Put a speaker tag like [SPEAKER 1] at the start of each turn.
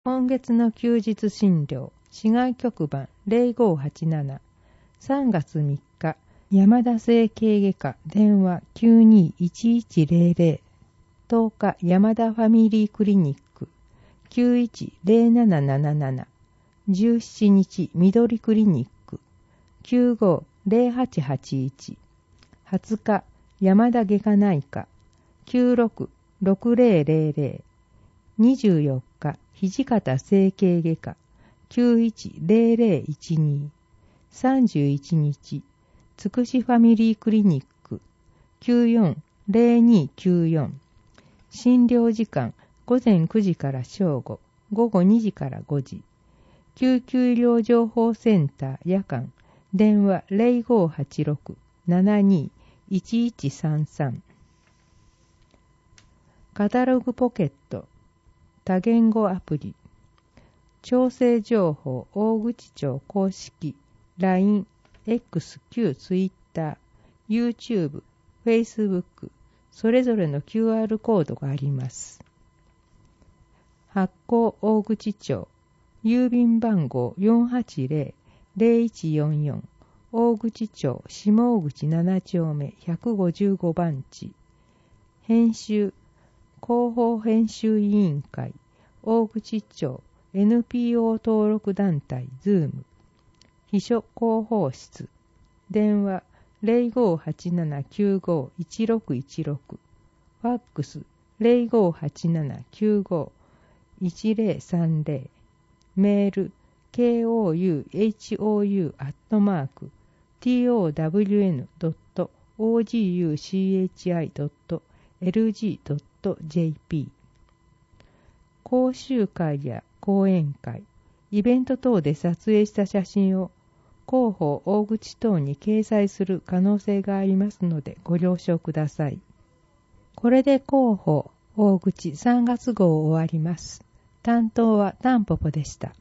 [SPEAKER 1] 今月の休日診療、市外局番0587、3月3日、山田整形外科電話921100、10日、山田ファミリークリニック910777、17日、緑クリニック950881、20日、山田外科内科966000、24日、土方整形外科910012、31日、つくしファミリークリニック940294、診療時間午前9時から正午、午後2時から5時、救急医療情報センター夜間電話0586-72-1133、カタログポケット多言語アプリ、調整情報大口町公式 LINE、X、旧 Twitter、YouTube、Facebook、それぞれの QR コードがあります。発行大口町、郵便番号480-0144、大口町下大口7丁目155番地、編集広報編集委員会大口町 NPO 登録団体ズーム、秘書広報室電話0587951616、ファックス0587951030、メール kouhou@town.oguchi.lg.jp、 講習会や講演会、イベント等で撮影した写真を広報大口等に掲載する可能性がありますのでご了承ください。これで広報大口3月号を終わります。担当はタンポポでした。